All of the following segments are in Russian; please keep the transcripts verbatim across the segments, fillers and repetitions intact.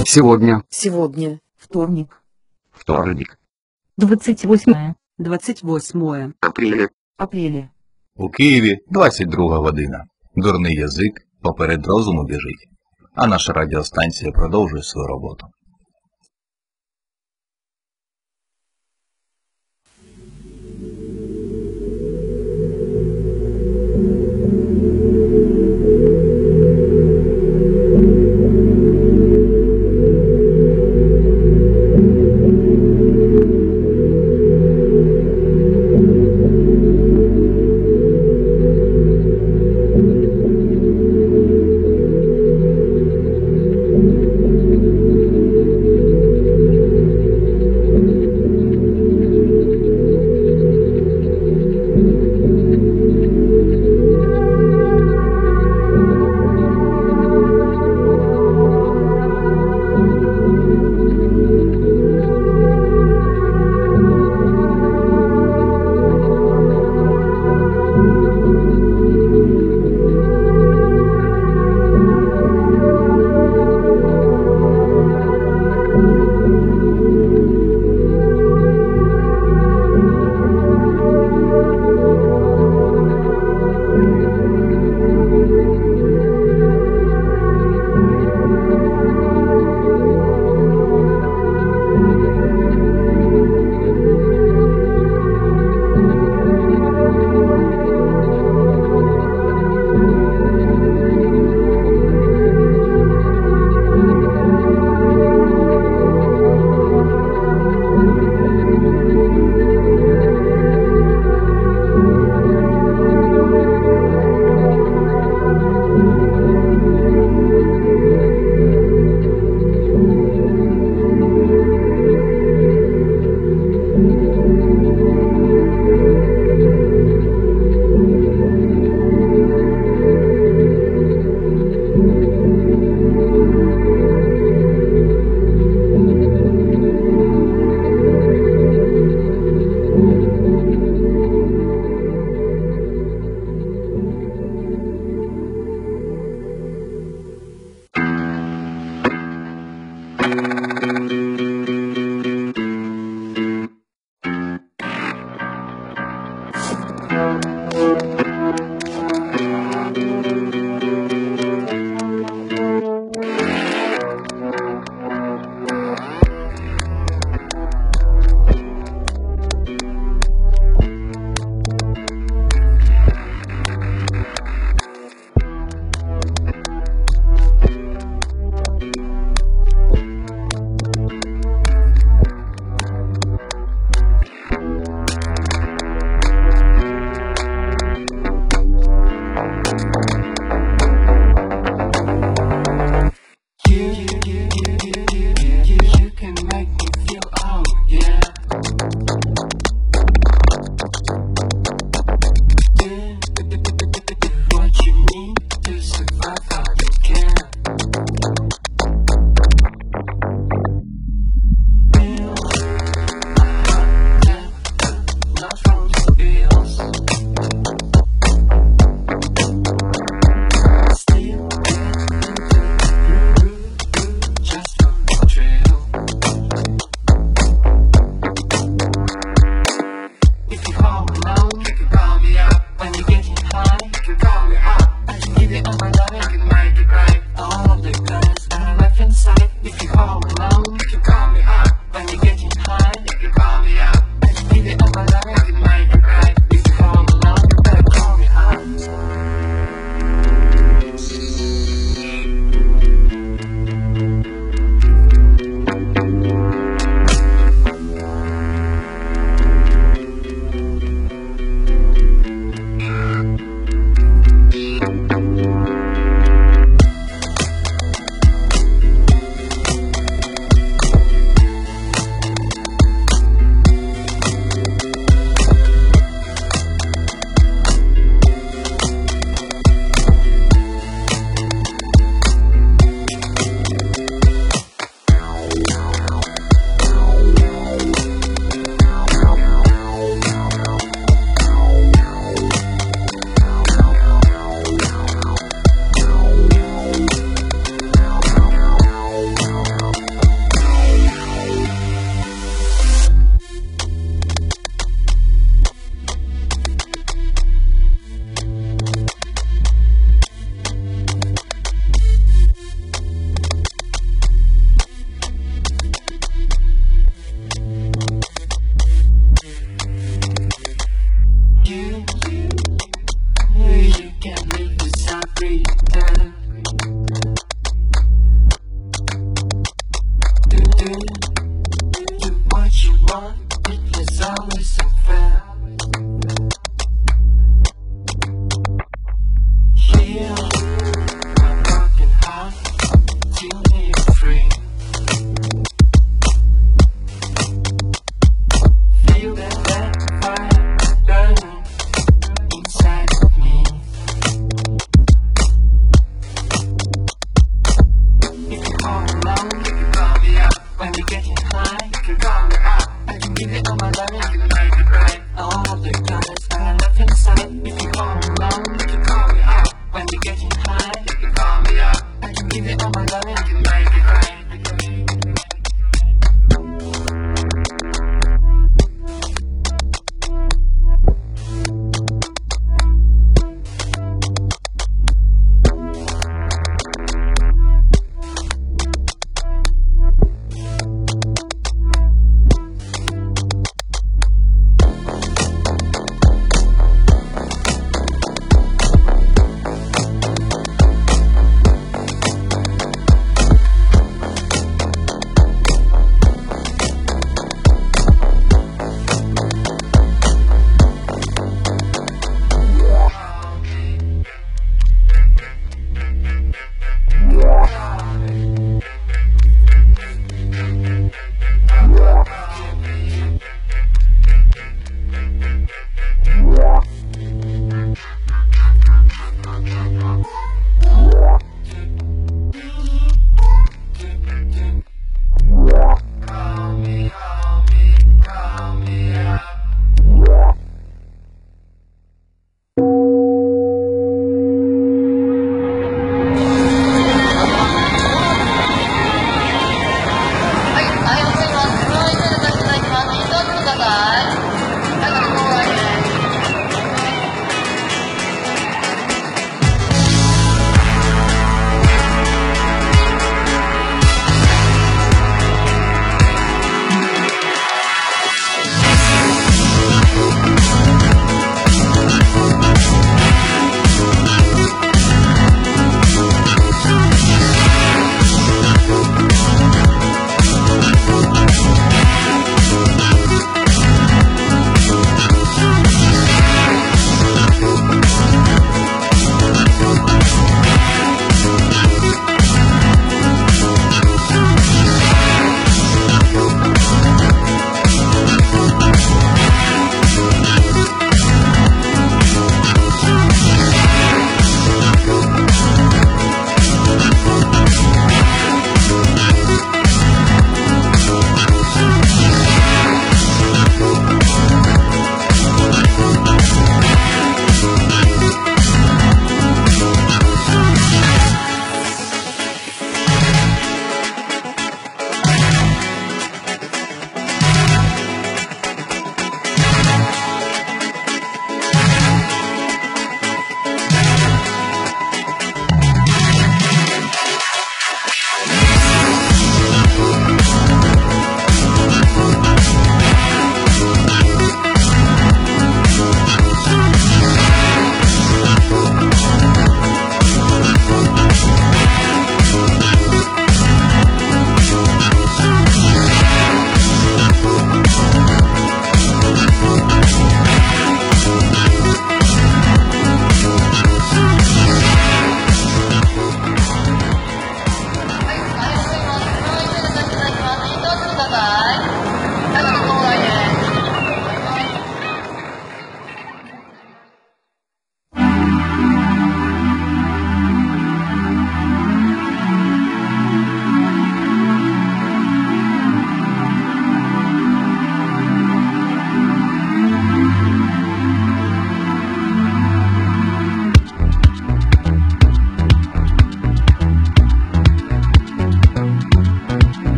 Сегодня. Сегодня. Вторник. Вторник. Двадцать восьмое. двадцять восьмое Апреля. Апреля. У Києві двадцять друга година. Дурний язик поперед розуму біжить. А наша радіостанція продовжує свою роботу.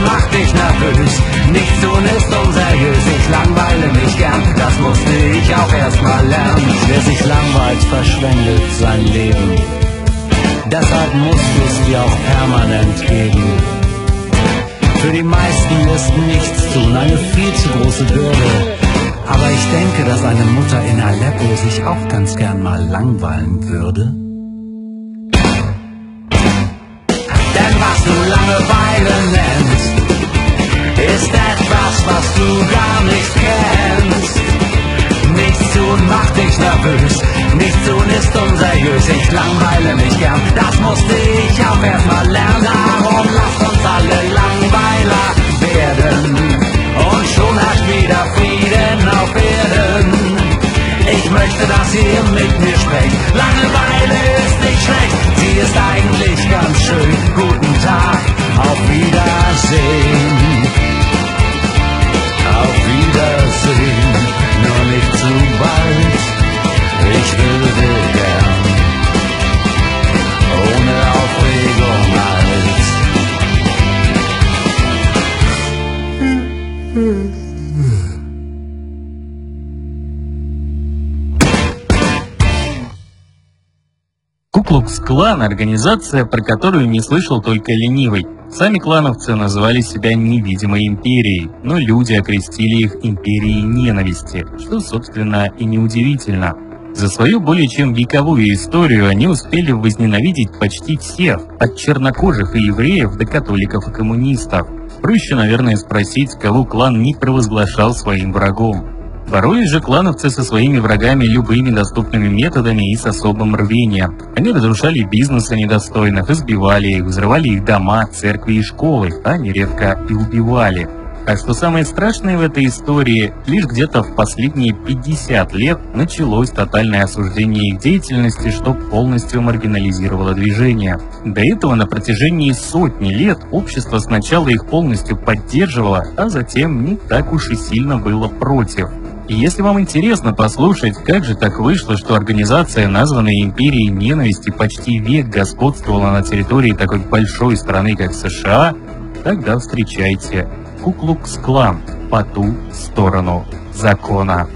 macht dich nervös. Nichts tun ist unseriös, ich langweile mich gern, das musste ich auch erst mal lernen. Wer sich langweilt, verschwendet sein Leben. Deshalb musst du es dir auch permanent geben. Für die meisten ist nichts tun eine viel zu große Bürde. Aber ich denke, dass eine Mutter in Aleppo sich auch ganz gern mal langweilen würde. Denn was du Langeweile nennst, ist etwas, was du gar nicht kennst. Nichts tun macht dich nervös, nichts tun ist unseriös, ich langweile mich gern, das musste ich auch erst mal lernen. Darum lasst uns alle Langweiler werden und schon herrscht wieder Frieden auf Erden. Ich möchte, dass ihr mit mir sprecht, Langeweile ist nicht schlecht, sie ist eigentlich ganz schön. Guten Tag, auf Wiedersehen, auf Wiedersehen, nur nicht zu bald, ich würde gern ohne Aufregung alt. Ку-клукс-клан – организация, про которую не слышал только ленивый. Сами клановцы называли себя невидимой империей, но люди окрестили их империей ненависти, что, собственно, и неудивительно. За свою более чем вековую историю они успели возненавидеть почти всех, от чернокожих и евреев до католиков и коммунистов. Проще, наверное, спросить, кого клан не провозглашал своим врагом. Боролись же клановцы со своими врагами любыми доступными методами и с особым рвением. Они разрушали бизнесы недостойных, избивали их, взрывали их дома, церкви и школы, а нередко и убивали. А что самое страшное в этой истории, лишь где-то в последние пятьдесят лет началось тотальное осуждение их деятельности, что полностью маргинализировало движение. До этого на протяжении сотни лет общество сначала их полностью поддерживало, а затем не так уж и сильно было против. И если вам интересно послушать, как же так вышло, что организация, названная Империей Ненависти, почти век господствовала на территории такой большой страны, как США, тогда встречайте Ку-клукс-клан по ту сторону закона.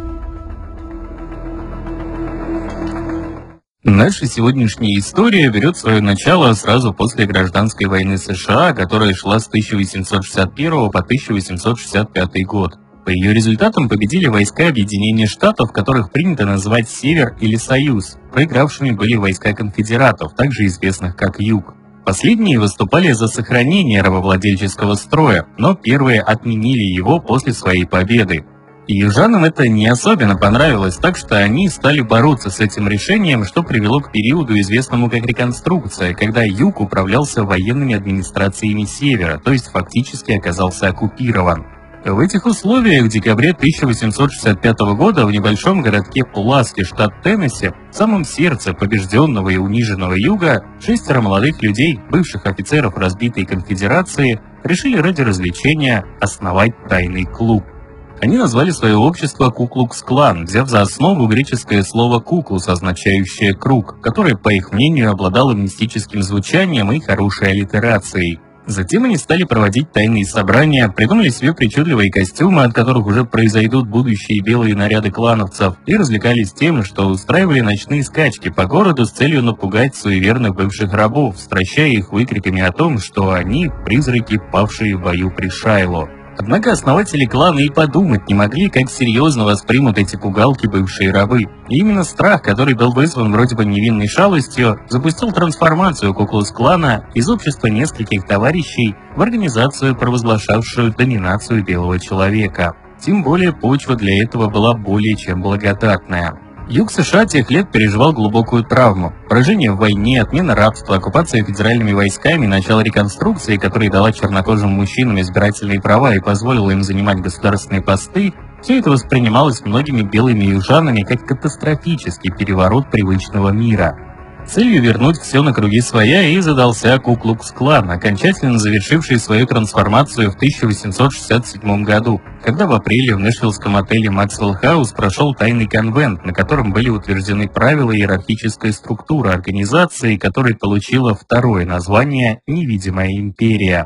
Наша сегодняшняя история берет свое начало сразу после гражданской войны США, которая шла с тысяча восемьсот шестьдесят первого по тысяча восемьсот шестьдесят пятый год. По ее результатам победили войска Объединения Штатов, которых принято называть Север или Союз. Проигравшими были войска конфедератов, также известных как Юг. Последние выступали за сохранение рабовладельческого строя, но первые отменили его после своей победы. И южанам это не особенно понравилось, так что они стали бороться с этим решением, что привело к периоду, известному как Реконструкция, когда Юг управлялся военными администрациями Севера, то есть фактически оказался оккупирован. В этих условиях в декабре тысяча восемьсот шестьдесят пятого года в небольшом городке Пуласки, штат Теннесси, в самом сердце побежденного и униженного Юга, шестеро молодых людей, бывших офицеров разбитой конфедерации, решили ради развлечения основать тайный клуб. Они назвали свое общество Ку-клукс-клан, взяв за основу греческое слово «куклус», означающее «круг», которое, по их мнению, обладало мистическим звучанием и хорошей аллитерацией. Затем они стали проводить тайные собрания, придумали себе причудливые костюмы, от которых уже произойдут будущие белые наряды клановцев, и развлекались тем, что устраивали ночные скачки по городу с целью напугать суеверных бывших рабов, стращая их выкриками о том, что они – призраки, павшие в бою при Шайло. Однако основатели клана и подумать не могли, как серьезно воспримут эти пугалки бывшие рабы. И именно страх, который был вызван вроде бы невинной шалостью, запустил трансформацию Ку-клукс-клана из общества нескольких товарищей в организацию, провозглашавшую доминацию белого человека. Тем более почва для этого была более чем благодатная. Юг США тех лет переживал глубокую травму. Поражение в войне, отмена рабства, оккупация федеральными войсками, начало реконструкции, которая дала чернокожим мужчинам избирательные права и позволила им занимать государственные посты, все это воспринималось многими белыми южанами как катастрофический переворот привычного мира. Целью вернуть все на круги своя и задался Ку-клукс-клан, окончательно завершивший свою трансформацию в тысяча восемьсот шестьдесят седьмом году, когда в апреле в нэшвиллском отеле Maxwell House прошел тайный конвент, на котором были утверждены правила и иерархическая структура организации, которая получила второе название «Невидимая империя».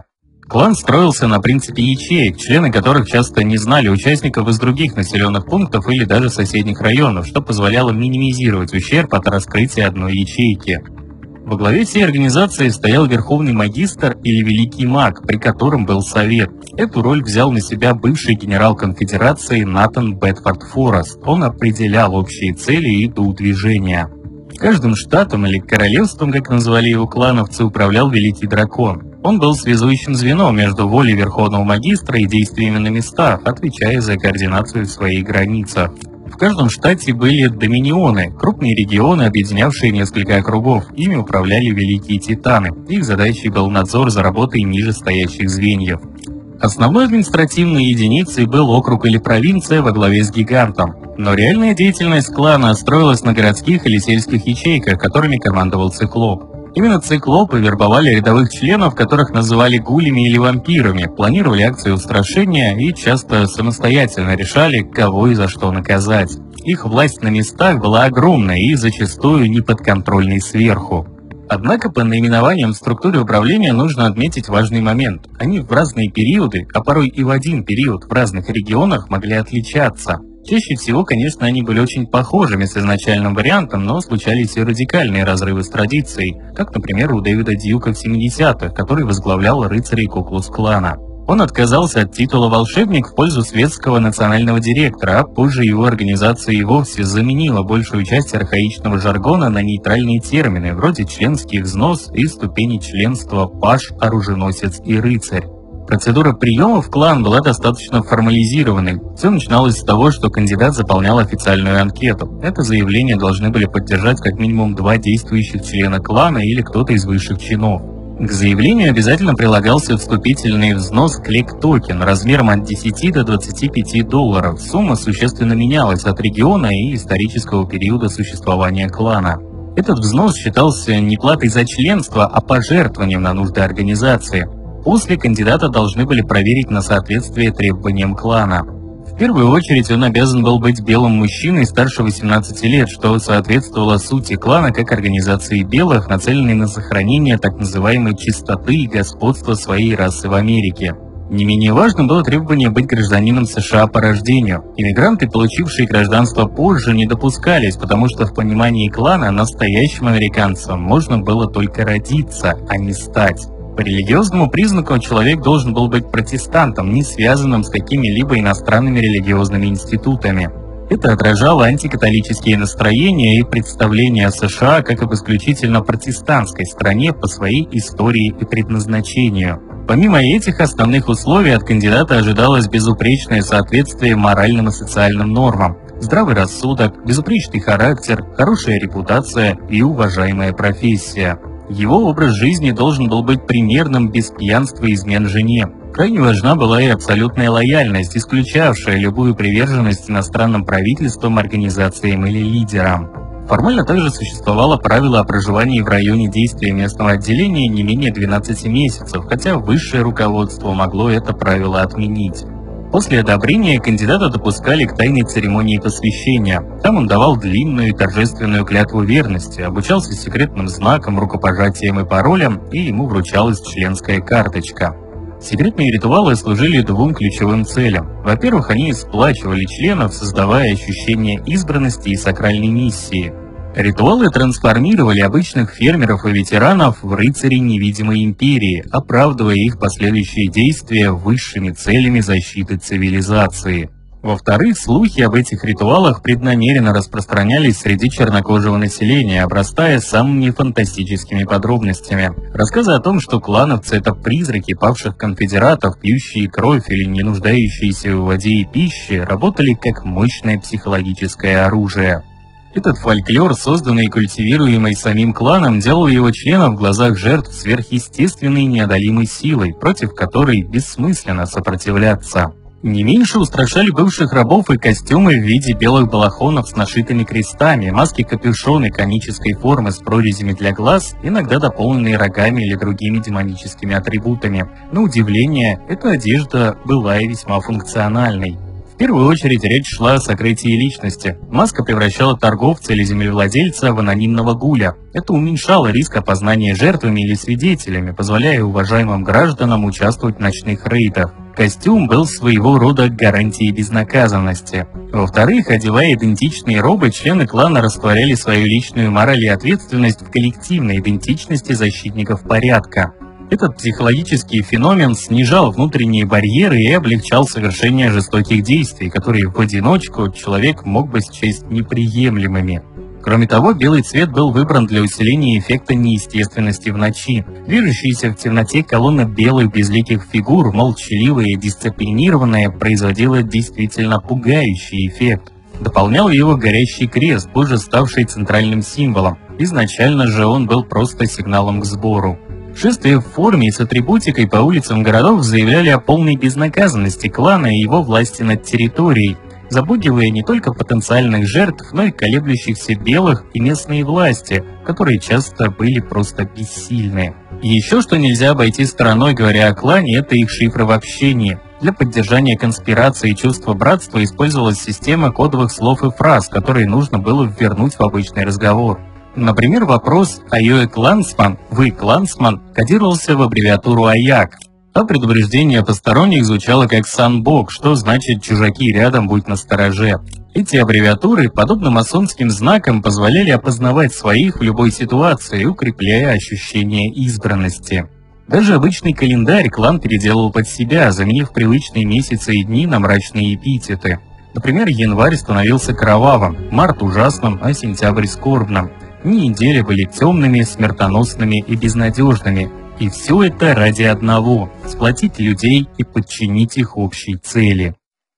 Клан строился на принципе ячеек, члены которых часто не знали участников из других населенных пунктов или даже соседних районов, что позволяло минимизировать ущерб от раскрытия одной ячейки. Во главе всей организации стоял Верховный Магистр или Великий Маг, при котором был Совет. Эту роль взял на себя бывший генерал конфедерации Натан Бетфорд Форест. Он определял общие цели и дух движения. Каждым штатом или королевством, как называли его клановцы, управлял Великий Дракон. Он был связующим звеном между волей Верховного Магистра и действиями на местах, отвечая за координацию в своих границах. В каждом штате были доминионы, крупные регионы, объединявшие несколько округов. Ими управляли Великие Титаны. Их задачей был надзор за работой нижестоящих звеньев. Основной административной единицей был округ или провинция во главе с гигантом. Но реальная деятельность клана строилась на городских или сельских ячейках, которыми командовал Циклоп. Именно циклопы вербовали рядовых членов, которых называли гулями или вампирами, планировали акции устрашения и часто самостоятельно решали, кого и за что наказать. Их власть на местах была огромной и зачастую неподконтрольной сверху. Однако по наименованиям в структуре управления нужно отметить важный момент. Они в разные периоды, а порой и в один период в разных регионах могли отличаться. Чаще всего, конечно, они были очень похожими с изначальным вариантом, но случались и радикальные разрывы с традицией, как, например, у Дэвида Дьюка в семидесятых, который возглавлял рыцарей Ку-Клукс-клана. Он отказался от титула волшебник в пользу светского национального директора, а позже его организация и вовсе заменила большую часть архаичного жаргона на нейтральные термины, вроде членский взнос и ступени членства паж, оруженосец и рыцарь. Процедура приема в клан была достаточно формализированной. Все начиналось с того, что кандидат заполнял официальную анкету. Это заявление должны были поддержать как минимум два действующих члена клана или кто-то из высших чинов. К заявлению обязательно прилагался вступительный взнос клик-токен размером от десяти до двадцати пяти долларов. Сумма существенно менялась от региона и исторического периода существования клана. Этот взнос считался не платой за членство, а пожертвованием на нужды организации. После кандидата должны были проверить на соответствие требованиям клана. В первую очередь он обязан был быть белым мужчиной старше восемнадцати лет, что соответствовало сути клана как организации белых, нацеленной на сохранение так называемой чистоты и господства своей расы в Америке. Не менее важным было требование быть гражданином США по рождению. Иммигранты, получившие гражданство позже, не допускались, потому что в понимании клана настоящим американцем можно было только родиться, а не стать. По религиозному признаку человек должен был быть протестантом, не связанным с какими-либо иностранными религиозными институтами. Это отражало антикатолические настроения и представления о США как об исключительно протестантской стране по своей истории и предназначению. Помимо этих основных условий от кандидата ожидалось безупречное соответствие моральным и социальным нормам, здравый рассудок, безупречный характер, хорошая репутация и уважаемая профессия. Его образ жизни должен был быть примерным, без пьянства и измен жене. Крайне важна была и абсолютная лояльность, исключавшая любую приверженность иностранным правительствам, организациям или лидерам. Формально также существовало правило о проживании в районе действия местного отделения не менее двенадцати месяцев, хотя высшее руководство могло это правило отменить. После одобрения кандидата допускали к тайной церемонии посвящения. Там он давал длинную и торжественную клятву верности, обучался секретным знакам, рукопожатиям и паролям, и ему вручалась членская карточка. Секретные ритуалы служили двум ключевым целям. Во-первых, они сплачивали членов, создавая ощущение избранности и сакральной миссии. Ритуалы трансформировали обычных фермеров и ветеранов в рыцарей невидимой империи, оправдывая их последующие действия высшими целями защиты цивилизации. Во-вторых, слухи об этих ритуалах преднамеренно распространялись среди чернокожего населения, обрастая самыми фантастическими подробностями. Рассказы о том, что клановцы — это призраки павших конфедератов, пьющие кровь или не нуждающиеся в воде и пище, работали как мощное психологическое оружие. Этот фольклор, созданный и культивируемый самим кланом, делал его членов в глазах жертв сверхъестественной и неодолимой силой, против которой бессмысленно сопротивляться. Не меньше устрашали бывших рабов и костюмы в виде белых балахонов с нашитыми крестами, маски-капюшоны конической формы с прорезями для глаз, иногда дополненные рогами или другими демоническими атрибутами. На удивление, эта одежда была и весьма функциональной. В первую очередь речь шла о сокрытии личности. Маска превращала торговца или землевладельца в анонимного гуля. Это уменьшало риск опознания жертвами или свидетелями, позволяя уважаемым гражданам участвовать в ночных рейдах. Костюм был своего рода гарантией безнаказанности. Во-вторых, одевая идентичные робы, члены клана растворяли свою личную мораль и ответственность в коллективной идентичности защитников порядка. Этот психологический феномен снижал внутренние барьеры и облегчал совершение жестоких действий, которые в одиночку человек мог бы счесть неприемлемыми. Кроме того, белый цвет был выбран для усиления эффекта неестественности в ночи. Движущаяся в темноте колонна белых безликих фигур, молчаливая и дисциплинированная, производила действительно пугающий эффект. Дополнял его горящий крест, позже ставший центральным символом. Изначально же он был просто сигналом к сбору. Шествия в форме и с атрибутикой по улицам городов заявляли о полной безнаказанности клана и его власти над территорией, запугивая не только потенциальных жертв, но и колеблющихся белых и местные власти, которые часто были просто бессильны. И еще что нельзя обойти стороной, говоря о клане, это их шифры в общении. Для поддержания конспирации и чувства братства использовалась система кодовых слов и фраз, которые нужно было вернуть в обычный разговор. Например, вопрос «Айоэ Клансман», «Вы Клансман» кодировался в аббревиатуру «Аяк», а предупреждение посторонних звучало как «Санбок», что значит «Чужаки рядом, будь настороже». Эти аббревиатуры, подобно масонским знакам, позволяли опознавать своих в любой ситуации, укрепляя ощущение избранности. Даже обычный календарь клан переделал под себя, заменив привычные месяцы и дни на мрачные эпитеты. Например, январь становился кровавым, март ужасным, а сентябрь скорбным. Дни недели были темными, смертоносными и безнадежными. И все это ради одного – сплотить людей и подчинить их общей цели.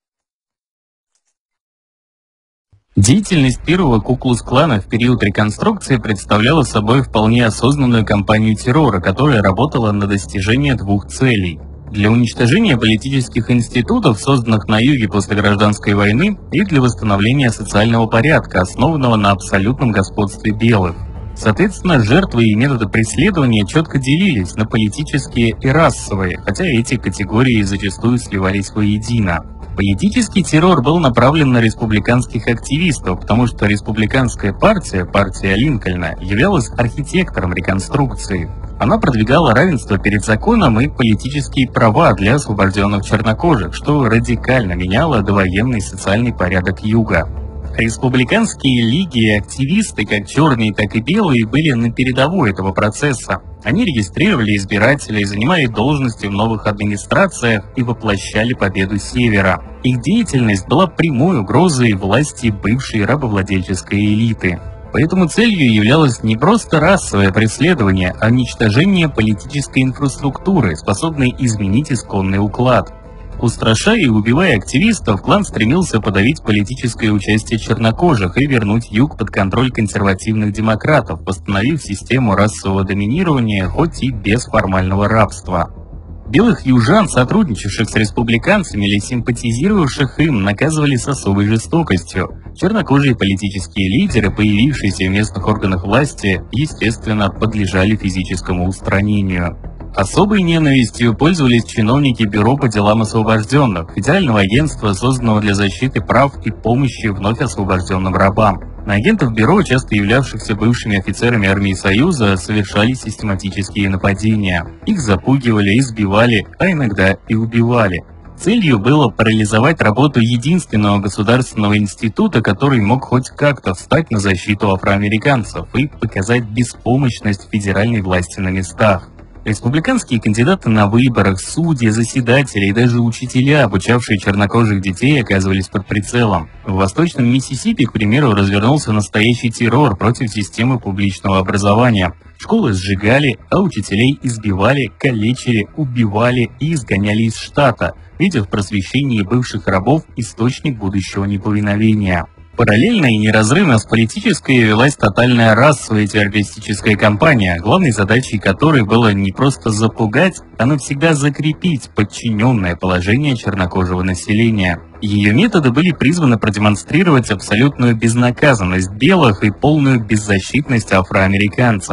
Деятельность первого Ку-клукс-клана в период реконструкции представляла собой вполне осознанную кампанию террора, которая работала на достижение двух целей. Для уничтожения политических институтов, созданных на юге после гражданской войны, и для восстановления социального порядка, основанного на абсолютном господстве белых. Соответственно, жертвы и методы преследования четко делились на политические и расовые, хотя эти категории зачастую сливались воедино. Политический террор был направлен на республиканских активистов, потому что республиканская партия, партия Линкольна, являлась архитектором реконструкции. Она продвигала равенство перед законом и политические права для освобожденных чернокожих, что радикально меняло довоенный социальный порядок Юга. Республиканские лиги и активисты, как черные, так и белые, были на передовой этого процесса. Они регистрировали избирателей, занимали должности в новых администрациях и воплощали победу Севера. Их деятельность была прямой угрозой власти бывшей рабовладельческой элиты. Поэтому целью являлось не просто расовое преследование, а уничтожение политической инфраструктуры, способной изменить исконный уклад. Устрашая и убивая активистов, клан стремился подавить политическое участие чернокожих и вернуть юг под контроль консервативных демократов, восстановив систему расового доминирования, хоть и без формального рабства. Белых южан, сотрудничавших с республиканцами или симпатизировавших им, наказывали с особой жестокостью. Чернокожие политические лидеры, появившиеся в местных органах власти, естественно, подлежали физическому устранению. Особой ненавистью пользовались чиновники Бюро по делам освобожденных, федерального агентства, созданного для защиты прав и помощи вновь освобожденным рабам. На агентов Бюро, часто являвшихся бывшими офицерами армии Союза, совершались систематические нападения. Их запугивали, избивали, а иногда и убивали. Целью было парализовать работу единственного государственного института, который мог хоть как-то встать на защиту афроамериканцев и показать беспомощность федеральной власти на местах. Республиканские кандидаты на выборах, судьи, заседатели и даже учителя, обучавшие чернокожих детей, оказывались под прицелом. В Восточном Миссисипи, к примеру, развернулся настоящий террор против системы публичного образования. Школы сжигали, а учителей избивали, калечили, убивали и изгоняли из штата, видя в просвещении бывших рабов источник будущего неповиновения. Параллельно и неразрывно с политической велась тотальная расовая террористическая кампания, главной задачей которой было не просто запугать, а навсегда закрепить подчиненное положение чернокожего населения. Ее методы были призваны продемонстрировать абсолютную безнаказанность белых и полную беззащитность афроамериканцев.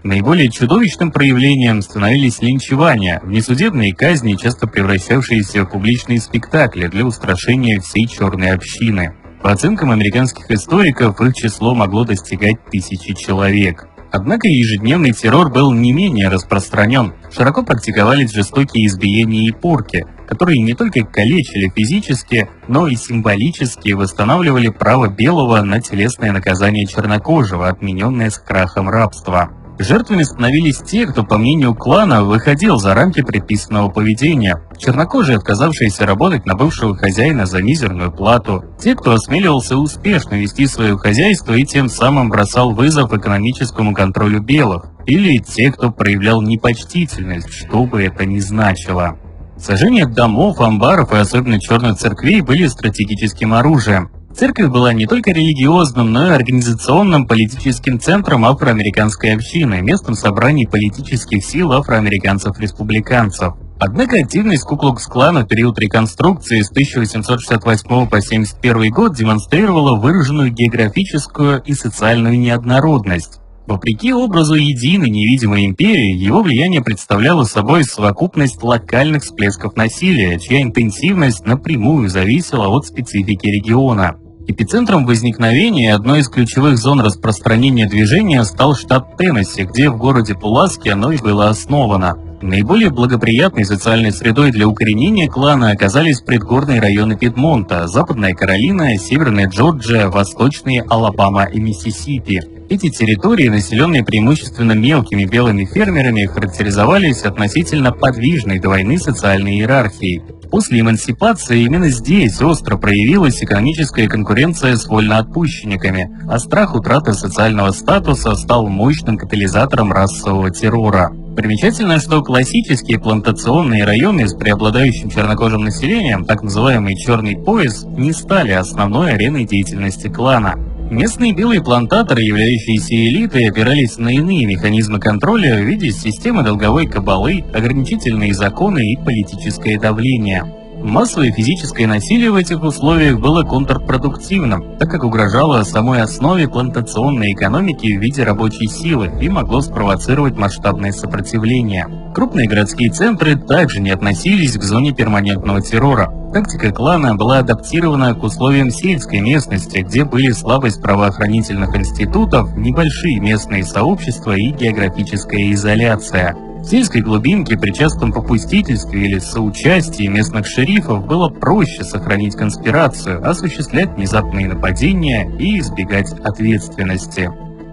Наиболее чудовищным проявлением становились линчевания, внесудебные казни, часто превращавшиеся в публичные спектакли для устрашения всей черной общины. По оценкам американских историков, их число могло достигать тысячи человек. Однако ежедневный террор был не менее распространен. Широко практиковались жестокие избиения и порки, которые не только калечили физически, но и символически восстанавливали право белого на телесное наказание чернокожего, отмененное с крахом рабства. Жертвами становились те, кто, по мнению клана, выходил за рамки предписанного поведения. Чернокожие, отказавшиеся работать на бывшего хозяина за мизерную плату. Те, кто осмеливался успешно вести свое хозяйство и тем самым бросал вызов экономическому контролю белых. Или те, кто проявлял непочтительность, что бы это ни значило. Сожжение домов, амбаров и особенно черных церквей были стратегическим оружием. Церковь была не только религиозным, но и организационным политическим центром афроамериканской общины, местом собраний политических сил афроамериканцев-республиканцев. Однако активность Ку-клукс-клана в период реконструкции с тысяча восемьсот шестьдесят восьмого по семьдесят первый год демонстрировала выраженную географическую и социальную неоднородность. Вопреки образу единой невидимой империи, его влияние представляло собой совокупность локальных всплесков насилия, чья интенсивность напрямую зависела от специфики региона. Эпицентром возникновения и одной из ключевых зон распространения движения стал штат Теннесси, где в городе Пуласке оно и было основано. Наиболее благоприятной социальной средой для укоренения клана оказались предгорные районы Пидмонта, Западная Каролина, Северная Джорджия, Восточные Алабама и Миссисипи. Эти территории, населенные преимущественно мелкими белыми фермерами, характеризовались относительно подвижной до войны социальной иерархией. После эмансипации именно здесь остро проявилась экономическая конкуренция с вольноотпущенниками, а страх утраты социального статуса стал мощным катализатором расового террора. Примечательно, что классические плантационные районы с преобладающим чернокожим населением, так называемый «черный пояс», не стали основной ареной деятельности клана. Местные белые плантаторы, являющиеся элитой, опирались на иные механизмы контроля в виде системы долговой кабалы, ограничительные законы и политическое давление. Массовое физическое насилие в этих условиях было контрпродуктивным, так как угрожало самой основе плантационной экономики в виде рабочей силы и могло спровоцировать масштабное сопротивление. Крупные городские центры также не относились к зоне перманентного террора. Тактика клана была адаптирована к условиям сельской местности, где были слабость правоохранительных институтов, небольшие местные сообщества и географическая изоляция. В сельской глубинке при частом попустительстве или соучастии местных шерифов было проще сохранить конспирацию, осуществлять внезапные нападения и избегать ответственности.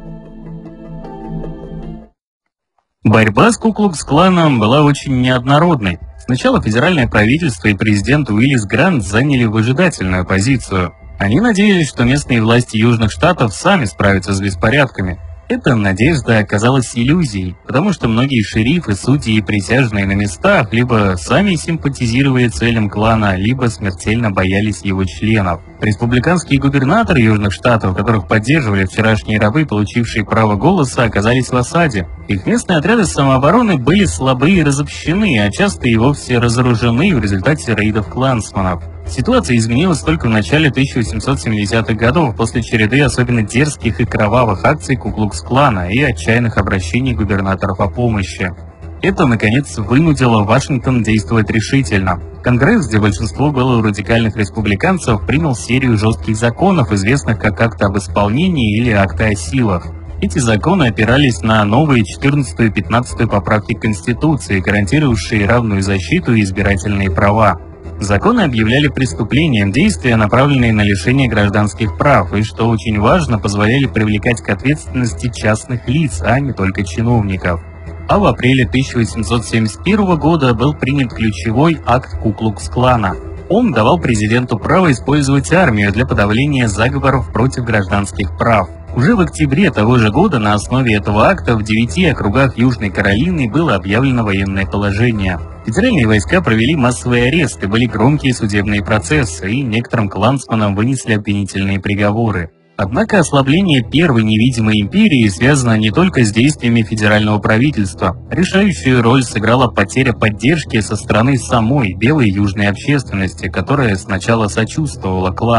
Борьба с Ку-клукс-кланом была очень неоднородной. Сначала федеральное правительство и президент Уиллис Грант заняли выжидательную позицию. Они надеялись, что местные власти южных штатов сами справятся с беспорядками. Эта надежда оказалась иллюзией, потому что многие шерифы, судьи и присяжные на местах либо сами симпатизировали целям клана, либо смертельно боялись его членов. Республиканские губернаторы южных штатов, которых поддерживали вчерашние рабы, получившие право голоса, оказались в осаде. Их местные отряды самообороны были слабы и разобщены, а часто и вовсе разоружены в результате рейдов клансманов. Ситуация изменилась только в начале тысяча восемьсот семидесятых годов, после череды особенно дерзких и кровавых акций Ку-клукс-клана и отчаянных обращений губернаторов о помощи. Это, наконец, вынудило Вашингтон действовать решительно. Конгресс, где большинство было у радикальных республиканцев, принял серию жестких законов, известных как акты об исполнении или акты о силах. Эти законы опирались на новые четырнадцатую и пятнадцатую поправки Конституции, гарантировавшие равную защиту и избирательные права. Законы объявляли преступлением действия, направленные на лишение гражданских прав, и, что очень важно, позволяли привлекать к ответственности частных лиц, а не только чиновников. А в апреле тысяча восемьсот семьдесят первого года был принят ключевой акт Ку-клукс-клана. Он давал президенту право использовать армию для подавления заговоров против гражданских прав. Уже в октябре того же года на основе этого акта в девяти округах Южной Каролины было объявлено военное положение. Федеральные войска провели массовые аресты, были громкие судебные процессы, и некоторым клансманам вынесли обвинительные приговоры. Однако ослабление первой невидимой империи связано не только с действиями федерального правительства. Решающую роль сыграла потеря поддержки со стороны самой белой южной общественности, которая сначала сочувствовала клану.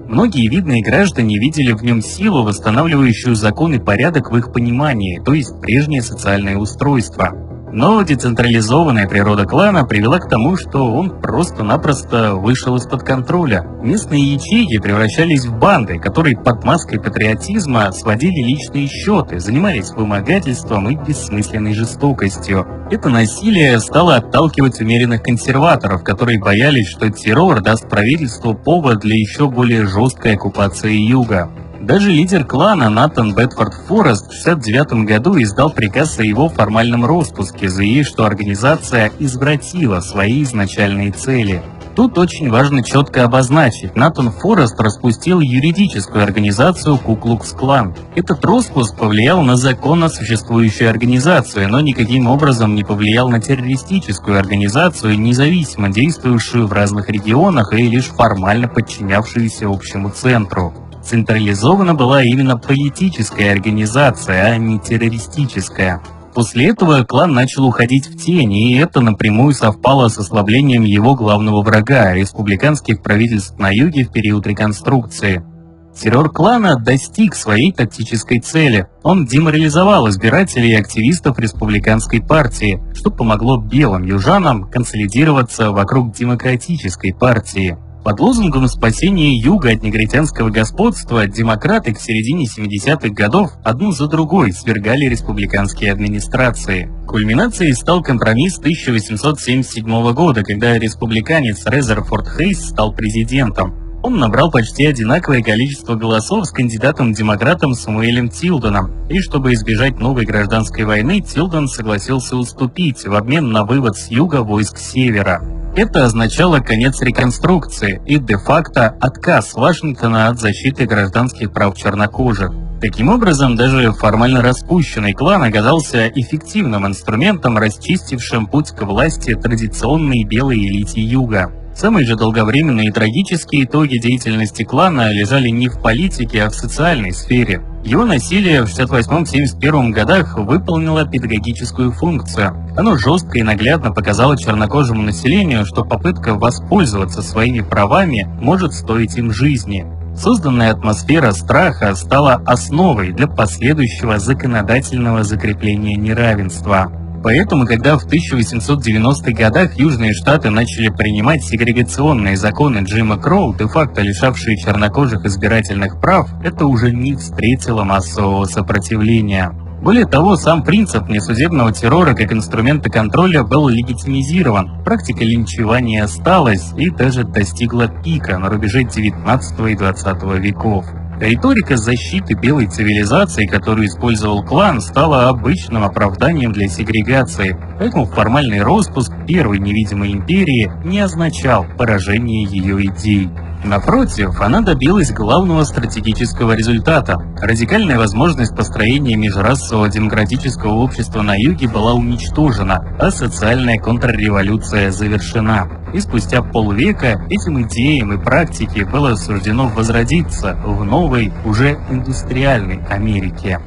Многие видные граждане видели в нем силу, восстанавливающую закон и порядок в их понимании, то есть прежнее социальное устройство. Но децентрализованная природа клана привела к тому, что он просто-напросто вышел из-под контроля. Местные ячейки превращались в банды, которые под маской патриотизма сводили личные счеты, занимались вымогательством и бессмысленной жестокостью. Это насилие стало отталкивать умеренных консерваторов, которые боялись, что террор даст правительству повод для еще более жесткой оккупации Юга. Даже лидер клана Натан Бетфорд Форест в шестьдесят девятом году издал приказ о его формальном распуске, заявив, что организация извратила свои изначальные цели. Тут очень важно четко обозначить, Натан Форест распустил юридическую организацию Ку-Клукс-Клан. Этот распуск повлиял на законно существующую организацию, но никаким образом не повлиял на террористическую организацию, независимо действующую в разных регионах и лишь формально подчинявшуюся общему центру. Централизована была именно политическая организация, а не террористическая. После этого клан начал уходить в тень, и это напрямую совпало с ослаблением его главного врага – республиканских правительств на юге в период реконструкции. Террор клана достиг своей тактической цели. Он деморализовал избирателей и активистов республиканской партии, что помогло белым южанам консолидироваться вокруг демократической партии. Под лозунгом спасения Юга от негритянского господства демократы к середине семидесятых годов одну за другой свергали республиканские администрации. Кульминацией стал компромисс тысяча восемьсот семьдесят седьмого года, когда республиканец Резерфорд Хейс стал президентом. Он набрал почти одинаковое количество голосов с кандидатом-демократом Самуэлем Тилденом, и чтобы избежать новой гражданской войны, Тилден согласился уступить в обмен на вывод с юга войск севера. Это означало конец реконструкции и де-факто отказ Вашингтона от защиты гражданских прав чернокожих. Таким образом, даже формально распущенный клан оказался эффективным инструментом, расчистившим путь к власти традиционной белой элите Юга. Самые же долговременные и трагические итоги деятельности клана лежали не в политике, а в социальной сфере. Его насилие в шестьдесят восьмом — семьдесят первом годах выполнило педагогическую функцию. Оно жестко и наглядно показало чернокожему населению, что попытка воспользоваться своими правами может стоить им жизни. Созданная атмосфера страха стала основой для последующего законодательного закрепления неравенства. Поэтому, когда в тысяча восемьсот девяностых годах Южные Штаты начали принимать сегрегационные законы Джима Кроу, де-факто лишавшие чернокожих избирательных прав, это уже не встретило массового сопротивления. Более того, сам принцип несудебного террора как инструмента контроля был легитимизирован. Практика линчевания осталась и даже достигла пика на рубеже девятнадцатого и двадцатого веков. Риторика защиты белой цивилизации, которую использовал клан, стала обычным оправданием для сегрегации, поэтому формальный распуск Первой невидимой империи не означал поражение ее идей. Напротив, она добилась главного стратегического результата. Радикальная возможность построения межрасового демократического общества на юге была уничтожена, а социальная контрреволюция завершена. И спустя полвека этим идеям и практике было суждено возродиться в новой, уже индустриальной Америке.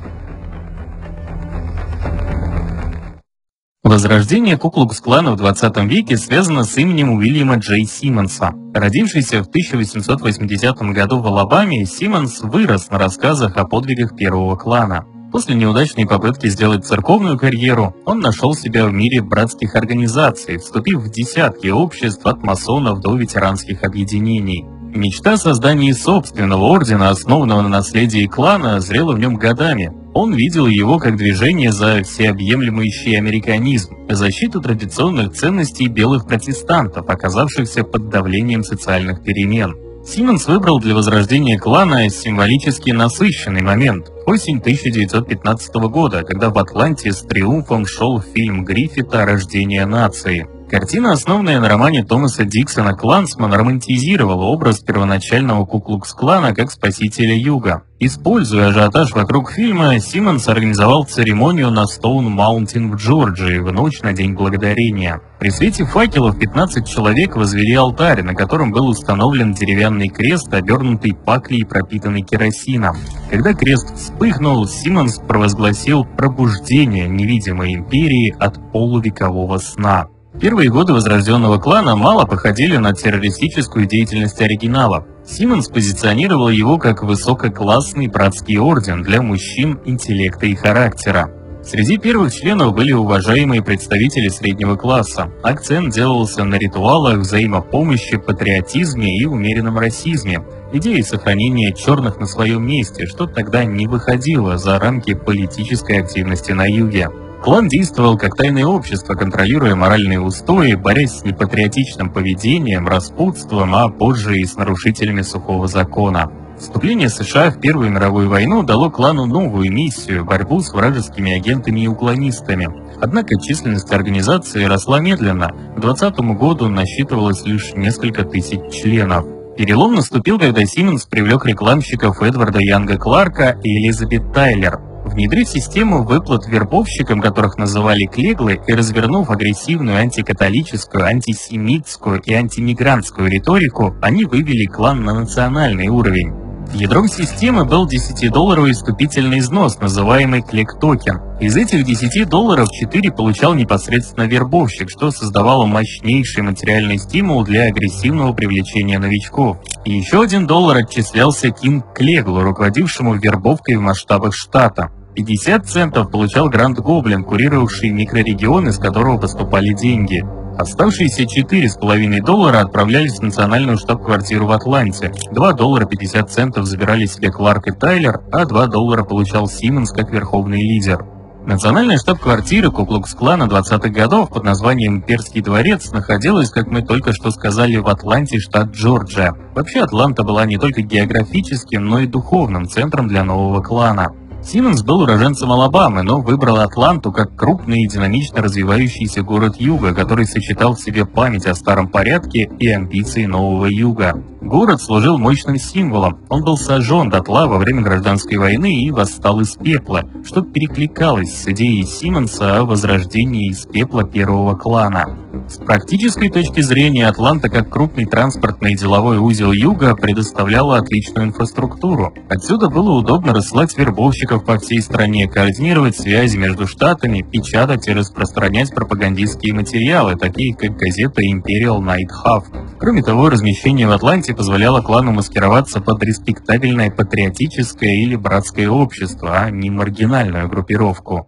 Возрождение Ку-Клукс-Клана в двадцатом веке связано с именем Уильяма Джей Симмонса. Родившийся в тысяча восемьсот восьмидесятом году в Алабаме, Симмонс вырос на рассказах о подвигах первого клана. После неудачной попытки сделать церковную карьеру, он нашел себя в мире братских организаций, вступив в десятки обществ от масонов до ветеранских объединений. Мечта о создании собственного ордена, основанного на наследии клана, зрела в нем годами. Он видел его как движение за всеобъемлющий американизм, защиту традиционных ценностей белых протестантов, оказавшихся под давлением социальных перемен. Симмонс выбрал для возрождения клана символически насыщенный момент – осень тысяча девятьсот пятнадцатого года, когда в Атланте с триумфом шел фильм Гриффита «Рождение нации». Картина, основанная на романе Томаса Диксона «Клансман», романтизировала образ первоначального Ку-Клукс-Клана как спасителя Юга. Используя ажиотаж вокруг фильма, Симмонс организовал церемонию на Стоун-Маунтин в Джорджии в ночь на День Благодарения. При свете факелов пятнадцать человек возвели алтарь, на котором был установлен деревянный крест, обернутый паклей, пропитанный керосином. Когда крест вспыхнул, Симмонс провозгласил пробуждение невидимой империи от полувекового сна. Первые годы возрожденного клана мало походили на террористическую деятельность оригинала. Симмонс позиционировал его как высококлассный братский орден для мужчин интеллекта и характера. Среди первых членов были уважаемые представители среднего класса. Акцент делался на ритуалах, взаимопомощи, патриотизме и умеренном расизме, идеей сохранения черных на своем месте, что тогда не выходило за рамки политической активности на юге. Клан действовал как тайное общество, контролируя моральные устои, борясь с непатриотичным поведением, распутством, а позже и с нарушителями сухого закона. Вступление США в Первую мировую войну дало клану новую миссию – борьбу с вражескими агентами и уклонистами. Однако численность организации росла медленно. К двадцатому году насчитывалось лишь несколько тысяч членов. Перелом наступил, когда Симмонс привлек рекламщиков Эдварда Янга Кларка и Элизабет Тайлер. Внедрив систему выплат вербовщикам, которых называли клеглы, и развернув агрессивную антикатолическую, антисемитскую и антимигрантскую риторику, они вывели клан на национальный уровень. Ядром системы был десятидолларовый вступительный взнос, называемый клик-токен. Из этих десяти долларов четыре получал непосредственно вербовщик, что создавало мощнейший материальный стимул для агрессивного привлечения новичков. И еще один доллар отчислялся Ким Клеглу, руководившему вербовкой в масштабах штата. пятьдесят центов получал Грант Гоблин, курировавший микрорегион, из которого поступали деньги. Оставшиеся четыре с половиной доллара отправлялись в национальную штаб-квартиру в Атланте. два доллара пятьдесят центов забирали себе Кларк и Тайлер, а два доллара получал Симмонс как верховный лидер. Национальная штаб-квартира Ку-клукс-клана двадцатых годов под названием Имперский дворец находилась, как мы только что сказали, в Атланте, штат Джорджия. Вообще Атланта была не только географическим, но и духовным центром для нового клана. Симмонс был уроженцем Алабамы, но выбрал Атланту как крупный и динамично развивающийся город Юга, который сочетал в себе память о старом порядке и амбиции нового Юга. Город служил мощным символом. Он был сожжен дотла во время гражданской войны и восстал из пепла, что перекликалось с идеей Симмонса о возрождении из пепла первого клана. С практической точки зрения, Атланта как крупный транспортный и деловой узел Юга предоставляла отличную инфраструктуру. Отсюда было удобно рассылать вербовщиков по всей стране, координировать связи между штатами, печатать и распространять пропагандистские материалы, такие как газета Imperial Night Half. Кроме того, размещение в Атланте позволяло клану маскироваться под респектабельное патриотическое или братское общество, а не маргинальную группировку.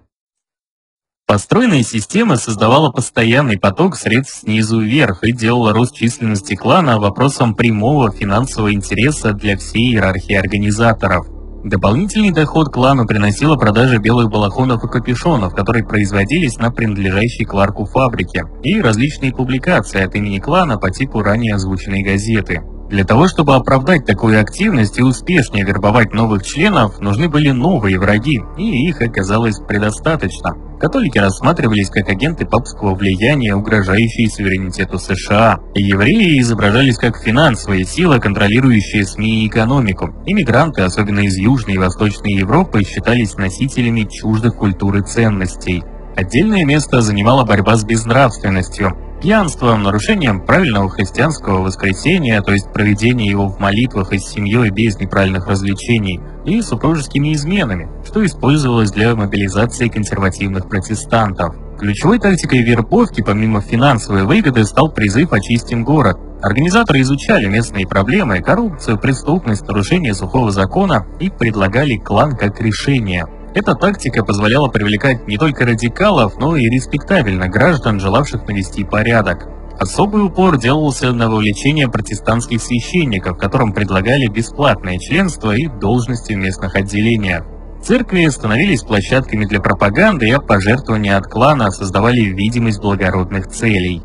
Построенная система создавала постоянный поток средств снизу вверх и делала рост численности клана вопросом прямого финансового интереса для всей иерархии организаторов. Дополнительный доход клану приносила продажа белых балахонов и капюшонов, которые производились на принадлежащей Кларку фабрике, и различные публикации от имени клана по типу ранее озвученной газеты. Для того, чтобы оправдать такую активность и успешнее вербовать новых членов, нужны были новые враги, и их оказалось предостаточно. Католики рассматривались как агенты папского влияния, угрожающие суверенитету США. И евреи изображались как финансовые силы, контролирующие СМИ и экономику. Иммигранты, особенно из Южной и Восточной Европы, считались носителями чуждых культур и ценностей. Отдельное место занимала борьба с безнравственностью. Пьянством, нарушением правильного христианского воскресения, то есть проведение его в молитвах и с семьей без неправильных развлечений, и супружескими изменами, что использовалось для мобилизации консервативных протестантов. Ключевой тактикой вербовки, помимо финансовой выгоды, стал призыв «Очистим город». Организаторы изучали местные проблемы, коррупцию, преступность, нарушение сухого закона и предлагали клан как решение. Эта тактика позволяла привлекать не только радикалов, но и респектабельных граждан, желавших навести порядок. Особый упор делался на вовлечение протестантских священников, которым предлагали бесплатное членство и должности в местных отделениях. Церкви становились площадками для пропаганды, а пожертвования от клана создавали видимость благородных целей.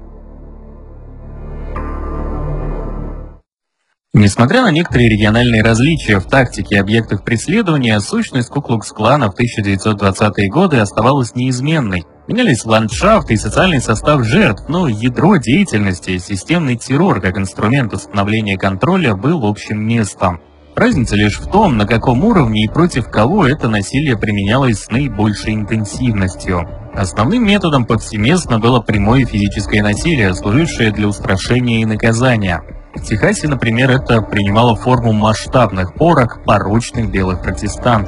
Несмотря на некоторые региональные различия в тактике и объектах преследования, сущность Ку-клукс-клана в тысяча девятьсот двадцатые годы оставалась неизменной. Менялись ландшафт и социальный состав жертв, но ядро деятельности, системный террор как инструмент установления контроля, был общим местом. Разница лишь в том, на каком уровне и против кого это насилие применялось с наибольшей интенсивностью. Основным методом повсеместно было прямое физическое насилие, служившее для устрашения и наказания. В Техасе, например, это принимало форму масштабных порок порочных белых протестантов.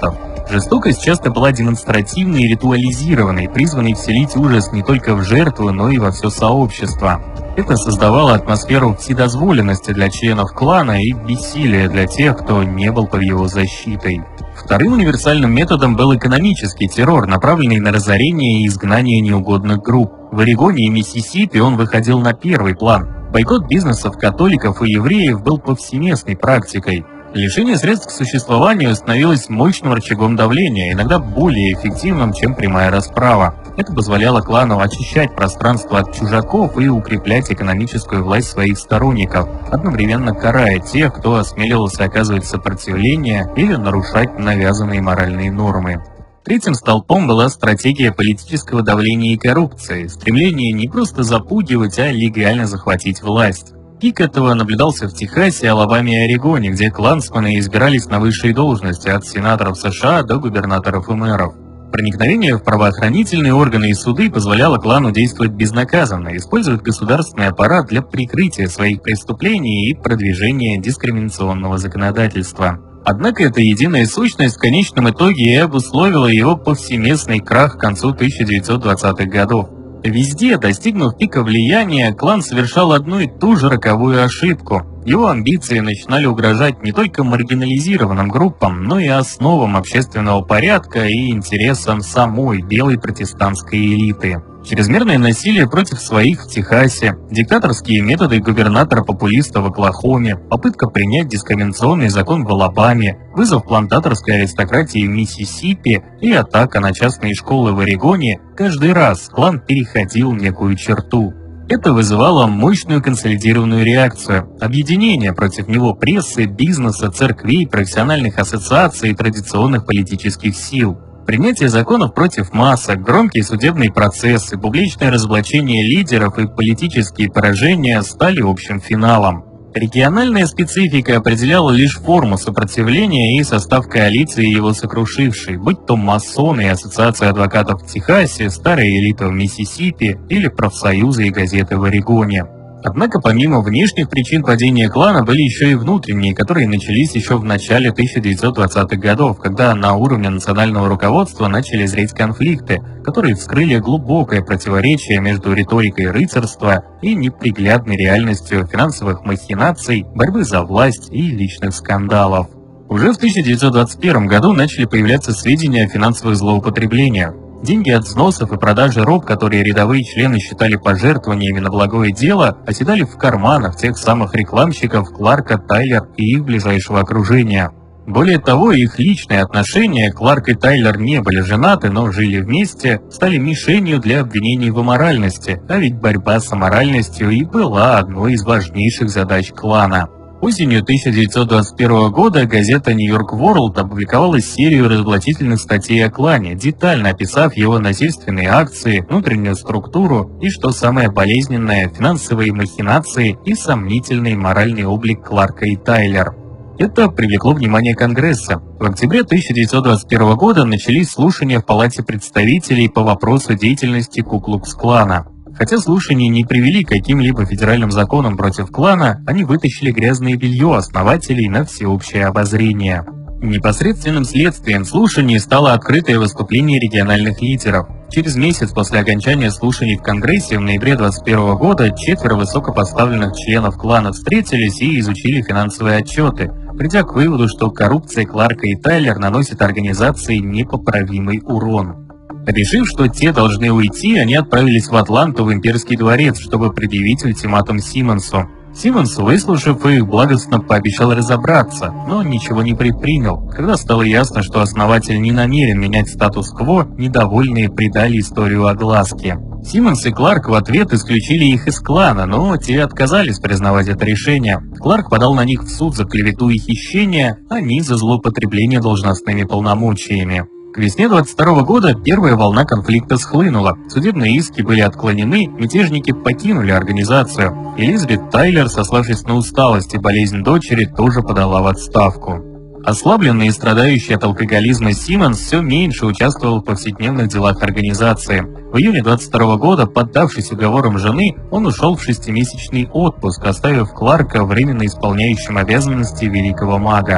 Жестокость часто была демонстративной и ритуализированной, призванной вселить ужас не только в жертву, но и во все сообщество. Это создавало атмосферу вседозволенности для членов клана и бессилия для тех, кто не был под его защитой. Вторым универсальным методом был экономический террор, направленный на разорение и изгнание неугодных групп. В Орегоне и Миссисипи он выходил на первый план. Бойкот бизнесов католиков и евреев был повсеместной практикой. Лишение средств к существованию становилось мощным рычагом давления, иногда более эффективным, чем прямая расправа. Это позволяло клану очищать пространство от чужаков и укреплять экономическую власть своих сторонников, одновременно карая тех, кто осмеливался оказывать сопротивление или нарушать навязанные моральные нормы. Третьим столпом была стратегия политического давления и коррупции, стремление не просто запугивать, а легально захватить власть. Пик этого наблюдался в Техасе, Алабаме и Орегоне, где клансмены избирались на высшие должности, от сенаторов США до губернаторов и мэров. Проникновение в правоохранительные органы и суды позволяло клану действовать безнаказанно, использовать государственный аппарат для прикрытия своих преступлений и продвижения дискриминационного законодательства. Однако эта единая сущность в конечном итоге и обусловила его повсеместный крах к концу тысяча девятьсот двадцатых годов. Везде, достигнув пика влияния, клан совершал одну и ту же роковую ошибку. Его амбиции начинали угрожать не только маргинализированным группам, но и основам общественного порядка и интересам самой белой протестантской элиты. Чрезмерное насилие против своих в Техасе, диктаторские методы губернатора-популиста в Оклахоме, попытка принять дискриминационный закон в Алабаме, вызов плантаторской аристократии в Миссисипи и атака на частные школы в Орегоне – каждый раз клан переходил некую черту. Это вызывало мощную консолидированную реакцию, объединение против него прессы, бизнеса, церквей, профессиональных ассоциаций и традиционных политических сил. Принятие законов против масок, громкие судебные процессы, публичное разоблачение лидеров и политические поражения стали общим финалом. Региональная специфика определяла лишь форму сопротивления и состав коалиции, его сокрушившей, будь то масоны и ассоциация адвокатов в Техасе, старая элита в Миссисипи или профсоюзы и газеты в Орегоне. Однако помимо внешних причин падения клана были еще и внутренние, которые начались еще в начале тысяча девятьсот двадцатых годов, когда на уровне национального руководства начали зреть конфликты, которые вскрыли глубокое противоречие между риторикой рыцарства и неприглядной реальностью финансовых махинаций, борьбы за власть и личных скандалов. Уже в тысяча девятьсот двадцать первом году начали появляться сведения о финансовых злоупотреблениях. Деньги от взносов и продажи роб, которые рядовые члены считали пожертвованиями на благое дело, оседали в карманах тех самых рекламщиков Кларка, Тайлер и их ближайшего окружения. Более того, их личные отношения, Кларк и Тайлер не были женаты, но жили вместе, стали мишенью для обвинений в аморальности, а ведь борьба с аморальностью и была одной из важнейших задач клана. Осенью тысяча девятьсот двадцать первого года газета New York World опубликовала серию разоблачительных статей о клане, детально описав его насильственные акции, внутреннюю структуру и, что самое болезненное, финансовые махинации и сомнительный моральный облик Кларка и Тайлер. Это привлекло внимание Конгресса. В октябре тысяча девятьсот двадцать первого года начались слушания в Палате представителей по вопросу деятельности Ку-Клукс-клана. Хотя слушания не привели к каким-либо федеральным законам против клана, они вытащили грязное белье основателей на всеобщее обозрение. Непосредственным следствием слушаний стало открытое выступление региональных лидеров. Через месяц после окончания слушаний в Конгрессе в ноябре двадцать первого года четверо высокопоставленных членов клана встретились и изучили финансовые отчеты, придя к выводу, что коррупция Кларка и Тайлер наносит организации непоправимый урон. Решив, что те должны уйти, они отправились в Атланту в имперский дворец, чтобы предъявить ультиматум Симмонсу. Симмонс, выслушав их, благостно пообещал разобраться, но ничего не предпринял. Когда стало ясно, что основатель не намерен менять статус-кво, недовольные придали историю огласке. Симмонс и Кларк в ответ исключили их из клана, но те отказались признавать это решение. Кларк подал на них в суд за клевету и хищение, а они за злоупотребление должностными полномочиями. К весне двадцать второго года первая волна конфликта схлынула, судебные иски были отклонены, мятежники покинули организацию. Элизабет Тайлер, сославшись на усталость и болезнь дочери, тоже подала в отставку. Ослабленный и страдающий от алкоголизма Симмонс все меньше участвовал в повседневных делах организации. В июне двадцать второго года, поддавшись уговорам жены, он ушел в шестимесячный отпуск, оставив Кларка временно исполняющим обязанности великого мага.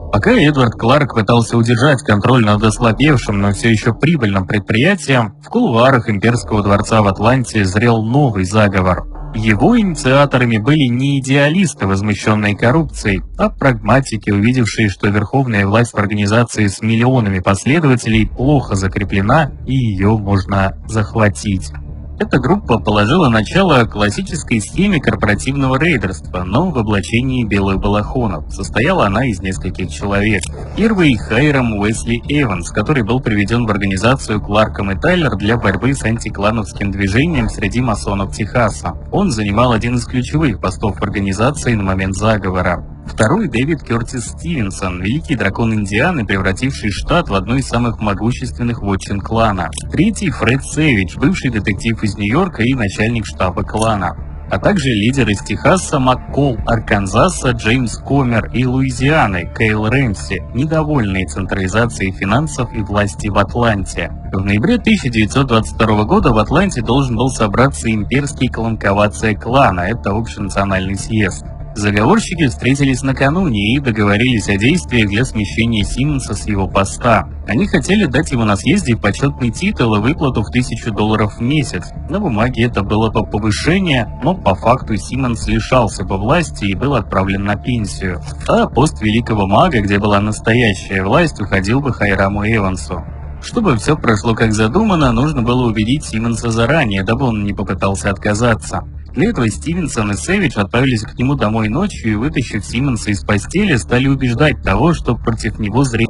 Пока Эдвард Кларк пытался удержать контроль над ослабевшим, но все еще прибыльным предприятием, в кулуарах имперского дворца в Атланте зрел новый заговор. Его инициаторами были не идеалисты, возмущенные коррупцией, а прагматики, увидевшие, что верховная власть в организации с миллионами последователей плохо закреплена и ее можно захватить. Эта группа положила начало классической схеме корпоративного рейдерства, но в облачении белых балахонов. Состояла она из нескольких человек. Первый — Хайрам Уэсли Эванс, который был приведен в организацию Кларком и Тайлер для борьбы с антиклановским движением среди масонов Техаса. Он занимал один из ключевых постов в организации на момент заговора. Второй — Дэвид Кертис Стивенсон, великий дракон Индианы, превративший штат в одну из самых могущественных вотчин клана. Третий — Фред Сэвидж, бывший детектив из Нью-Йорка и начальник штаба клана. А также лидер из Техаса Маккол, Арканзаса Джеймс Комер и Луизианы Кейл Рэмси, недовольные централизацией финансов и власти в Атланте. В ноябре тысяча девятьсот двадцать второго года в Атланте должен был собраться имперский кланковация клана, это общенациональный съезд. Заговорщики встретились накануне и договорились о действиях для смещения Симмонса с его поста. Они хотели дать ему на съезде почетный титул и выплату в тысячу долларов в месяц. На бумаге это было бы повышение, но по факту Симмонс лишался бы власти и был отправлен на пенсию. А пост великого мага, где была настоящая власть, уходил бы Хайраму Эвансу. Чтобы все прошло как задумано, нужно было убедить Симмонса заранее, дабы он не попытался отказаться. Для этого Стивенсон и Сэвидж отправились к нему домой ночью и, вытащив Симмонса из постели, стали убеждать того, что против него зря...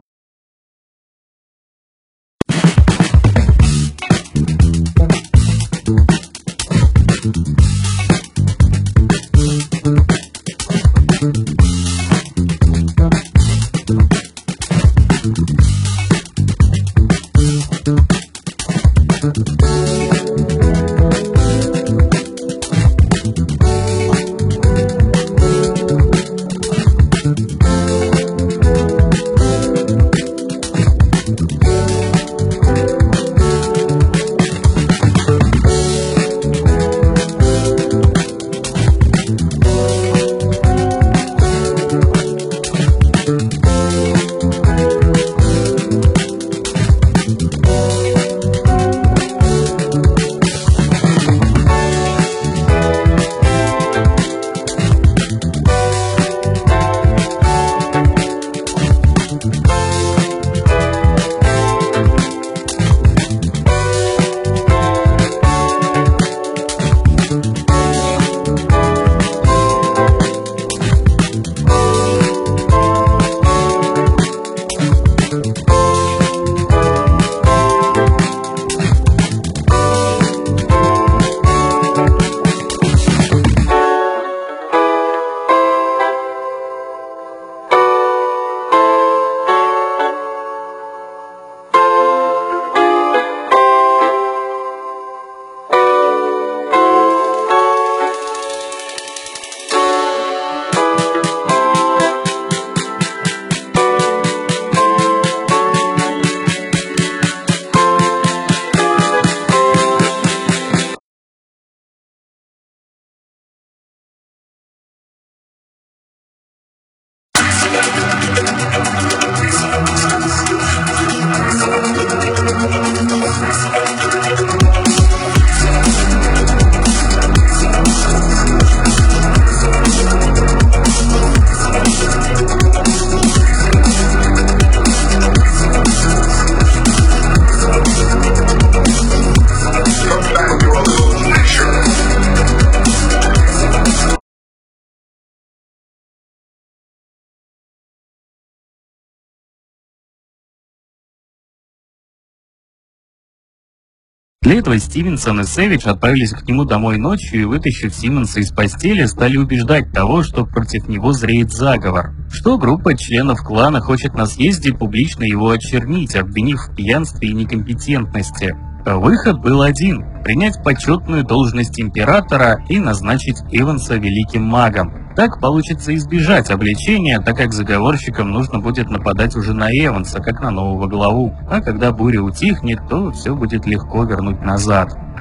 Для этого Стивенсон и Сэвидж отправились к нему домой ночью и, вытащив Симмонса из постели, стали убеждать того, что против него зреет заговор. Что группа членов клана хочет на съезде публично его очернить, обвинив в пьянстве и некомпетентности. Выход был один – принять почетную должность императора и назначить Эванса великим магом. Так получится избежать обличения, так как заговорщикам нужно будет нападать уже на Эванса, как на нового главу. А когда буря утихнет, то все будет легко вернуть назад.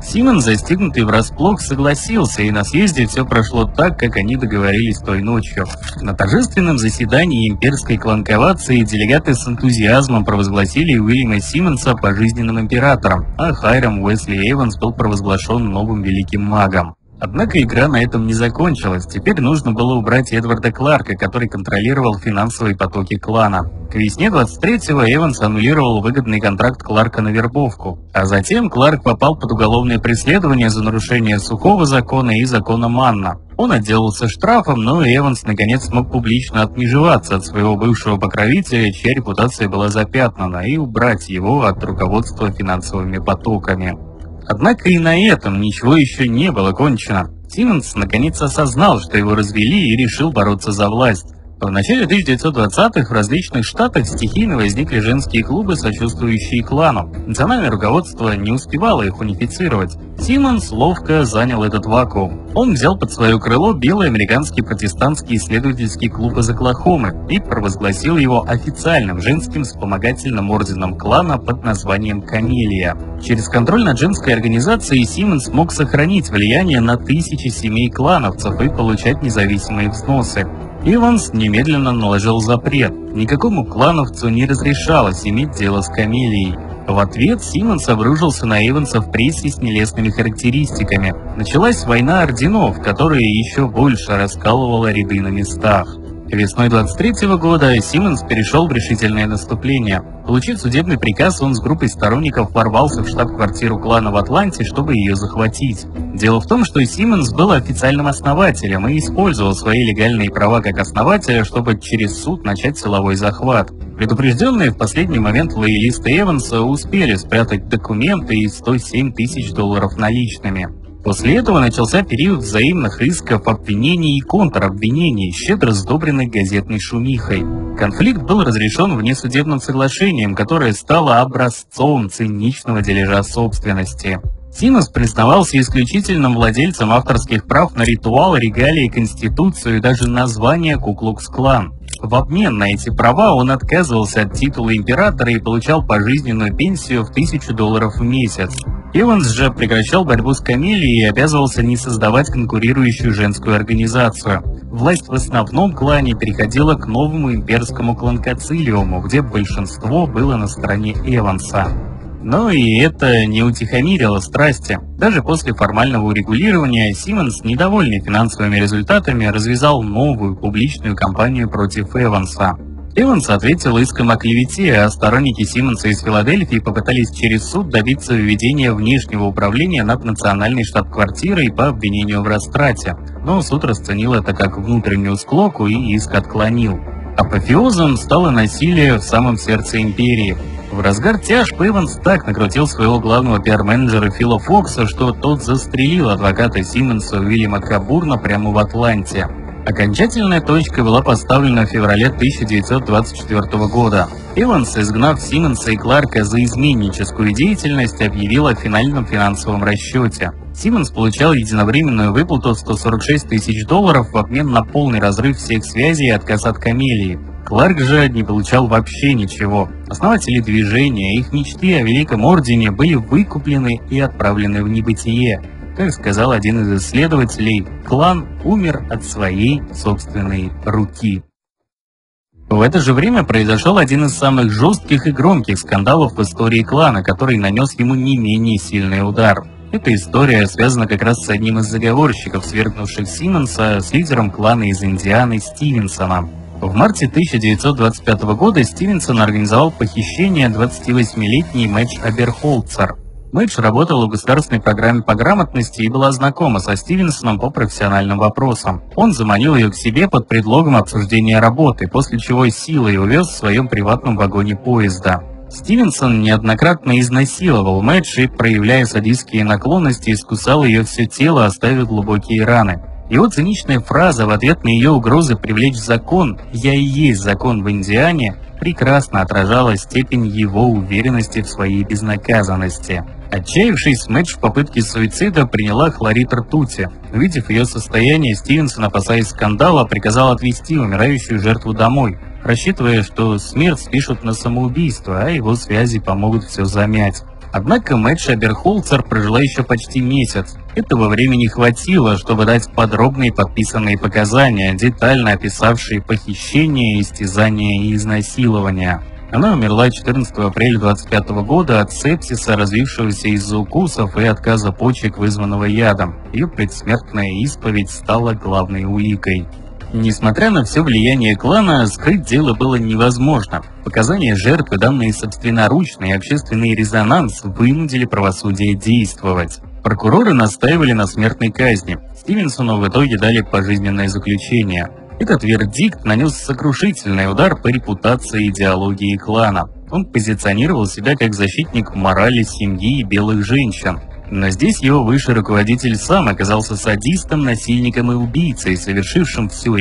Симмонс, застигнутый врасплох, согласился, и на съезде все прошло так, как они договорились той ночью. На торжественном заседании имперской кланковации делегаты с энтузиазмом провозгласили Уильяма Симмонса пожизненным императором, а Хайрам Уэсли Эванс был провозглашен новым великим магом. Однако игра на этом не закончилась. Теперь нужно было убрать Эдварда Кларка, который контролировал финансовые потоки клана. К весне двадцать третьего Эванс аннулировал выгодный контракт Кларка на вербовку. А затем Кларк попал под уголовное преследование за нарушение сухого закона и закона Манна. Он отделался штрафом, но Эванс наконец смог публично отмежеваться от своего бывшего покровителя, чья репутация была запятнана, и убрать его от руководства финансовыми потоками. Однако и на этом ничего еще не было кончено. Симмонс наконец осознал, что его развели, и решил бороться за власть. В начале тысяча девятьсот двадцатых в различных штатах стихийно возникли женские клубы, сочувствующие клану. Национальное руководство не успевало их унифицировать. Симмонс ловко занял этот вакуум. Он взял под свое крыло Белый американский протестантский исследовательский клуб из Оклахомы и провозгласил его официальным женским вспомогательным орденом клана под названием «Камелия». Через контроль над женской организацией Симмонс мог сохранить влияние на тысячи семей клановцев и получать независимые взносы. Эванс немедленно наложил запрет. Никакому клановцу не разрешалось иметь дело с Камелией. В ответ Симмонс обрушился на Эванса в прессе с нелестными характеристиками. Началась война орденов, которая еще больше раскалывала ряды на местах. Весной двадцать третьего года Симмонс перешел в решительное наступление. Получив судебный приказ, он с группой сторонников ворвался в штаб-квартиру клана в Атланте, чтобы ее захватить. Дело в том, что Симмонс был официальным основателем и использовал свои легальные права как основателя, чтобы через суд начать силовой захват. Предупрежденные в последний момент лоялисты Эванса успели спрятать документы и сто семь тысяч долларов наличными. После этого начался период взаимных исков, обвинений и контробвинений, щедро сдобренный газетной шумихой. Конфликт был разрешен внесудебным соглашением, которое стало образцом циничного дележа собственности. Симмонс признавался исключительным владельцем авторских прав на ритуал, регалии, конституцию и даже название Ку-Клукс-Клан. В обмен на эти права он отказывался от титула императора и получал пожизненную пенсию в тысячу долларов в месяц. Эванс же прекращал борьбу с Камелией и обязывался не создавать конкурирующую женскую организацию. Власть в основном клане переходила к новому имперскому кланкоцилиуму, где большинство было на стороне Эванса. Но и это не утихомирило страсти. Даже после формального урегулирования Симмонс, недовольный финансовыми результатами, развязал новую публичную кампанию против Эванса. Эванс ответил иском о клевете, а сторонники Симмонса из Филадельфии попытались через суд добиться введения внешнего управления над национальной штаб-квартирой по обвинению в растрате, но суд расценил это как внутреннюю склоку и иск отклонил. Апофеозом стало насилие в самом сердце империи. В разгар тяжб Эванс так накрутил своего главного пиар-менеджера Фила Фокса, что тот застрелил адвоката Симмонса Уильяма Кабурна прямо в Атланте. Окончательная точка была поставлена в феврале тысяча девятьсот двадцать четвёртого года. Эванс, изгнав Симмонса и Кларка за изменническую деятельность, объявил о финальном финансовом расчете. Симмонс получал единовременную выплату в сто сорок шесть тысяч долларов в обмен на полный разрыв всех связей и отказ от Камелии. Кларк же не получал вообще ничего. Основатели движения, их мечты о Великом Ордене были выкуплены и отправлены в небытие. Как сказал один из исследователей, клан умер от своей собственной руки. В это же время произошел один из самых жестких и громких скандалов в истории клана, который нанес ему не менее сильный удар. Эта история связана как раз с одним из заговорщиков, свергнувших Симмонса, с лидером клана из Индианы Стивенсоном. В марте тысяча девятьсот двадцать пятого года Стивенсон организовал похищение двадцативосьмилетней Мэдж Аберхолцер. Мэдж работала в государственной программе по грамотности и была знакома со Стивенсоном по профессиональным вопросам. Он заманил ее к себе под предлогом обсуждения работы, после чего силой увез в своем приватном вагоне поезда. Стивенсон неоднократно изнасиловал Мэдж и, проявляя садистские наклонности, искусал ее все тело, оставив глубокие раны. Его циничная фраза в ответ на ее угрозы привлечь закон «Я и есть закон в Индиане» прекрасно отражала степень его уверенности в своей безнаказанности. Отчаявшись, Мэдж в попытке суицида приняла хлорид ртути. Увидев ее состояние, Стивенсон, опасаясь скандала, приказал отвезти умирающую жертву домой, рассчитывая, что смерть спишут на самоубийство, а его связи помогут все замять. Однако Мэдж Аберхолцер прожила еще почти месяц. Этого времени хватило, чтобы дать подробные подписанные показания, детально описавшие похищение, истязание и изнасилование. Она умерла четырнадцатого апреля двадцать пятого года от сепсиса, развившегося из-за укусов и отказа почек, вызванного ядом. Ее предсмертная исповедь стала главной уликой. Несмотря на все влияние клана, скрыть дело было невозможно. Показания жертвы, данные собственноручно, и общественный резонанс вынудили правосудие действовать. Прокуроры настаивали на смертной казни. Стивенсону в итоге дали пожизненное заключение. Этот вердикт нанес сокрушительный удар по репутации и идеологии клана. Он позиционировал себя как защитник морали семьи и белых женщин. Но здесь его высший руководитель сам оказался садистом, насильником и убийцей, совершившим всю